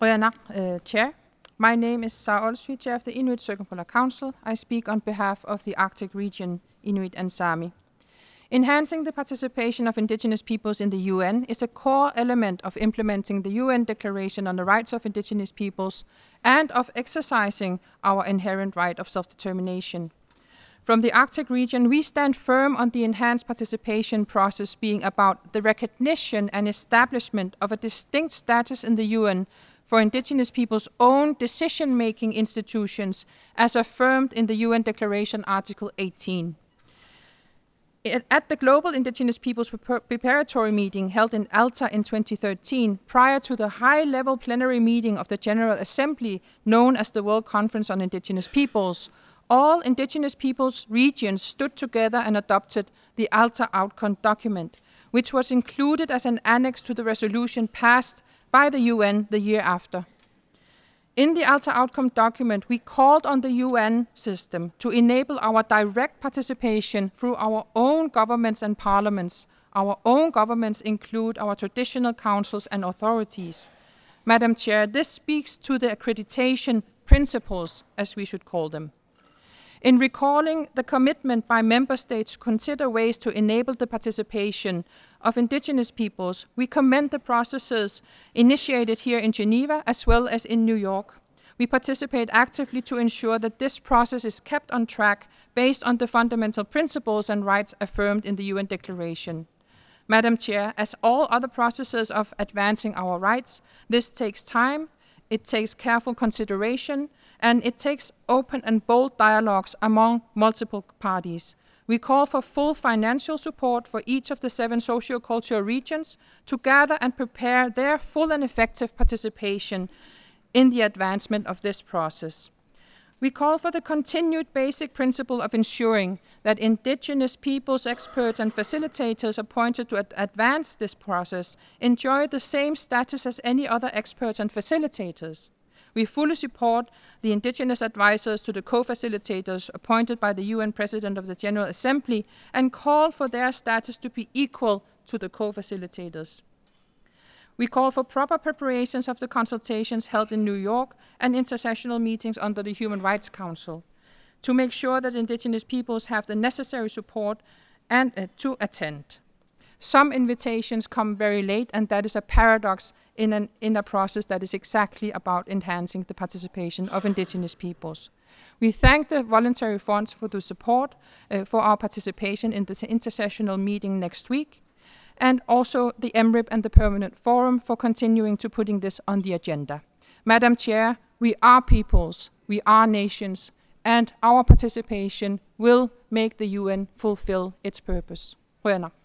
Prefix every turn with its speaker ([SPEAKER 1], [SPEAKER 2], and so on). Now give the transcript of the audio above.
[SPEAKER 1] Røyana, Chair. My name is Sara Olsvig, Chair of the Inuit Circumpolar Council. I speak on behalf of the Arctic region, Inuit and Sami. Enhancing the participation of indigenous peoples in the UN is a core element of implementing the UN Declaration on the Rights of Indigenous Peoples and of exercising our inherent right of self-determination. From the Arctic region, we stand firm on the enhanced participation process being about the recognition and establishment of a distinct status in the UN for indigenous peoples' own decision-making institutions as affirmed in the UN Declaration Article 18. At the Global Indigenous Peoples Preparatory Meeting held in Alta in 2013, prior to the high-level plenary meeting of the General Assembly known as the World Conference on Indigenous Peoples, all indigenous peoples' regions stood together and adopted the Alta Outcome document, which was included as an annex to the resolution passed by the UN the year after. In the Alta Outcome document, we called on the UN system to enable our direct participation through our own governments and parliaments. Our own governments include our traditional councils and authorities. Madam Chair, this speaks to the accreditation principles, as we should call them. In recalling the commitment by member states to consider ways to enable the participation of indigenous peoples, we commend the processes initiated here in Geneva as well as in New York. We participate actively to ensure that this process is kept on track based on the fundamental principles and rights affirmed in the UN Declaration. Madam Chair, as all other processes of advancing our rights, this takes time, it takes careful consideration, and it takes open and bold dialogues among multiple parties. We call for full financial support for each of the 7 socio-cultural regions to gather and prepare their full and effective participation in the advancement of this process. We call for the continued basic principle of ensuring that indigenous peoples, experts and facilitators appointed to advance this process enjoy the same status as any other experts and facilitators. We fully support the indigenous advisors to the co-facilitators appointed by the UN President of the General Assembly and call for their status to be equal to the co-facilitators. We call for proper preparations of the consultations held in New York and international meetings under the Human Rights Council to make sure that indigenous peoples have the necessary support and to attend. Some invitations come very late, and that is a paradox in a process that is exactly about enhancing the participation of indigenous peoples. We thank the voluntary funds for the support for our participation in the intersessional meeting next week, and also the MRIP and the Permanent Forum for continuing to putting this on the agenda. Madam Chair, we are peoples, we are nations, and our participation will make the UN fulfill its purpose. Røyana.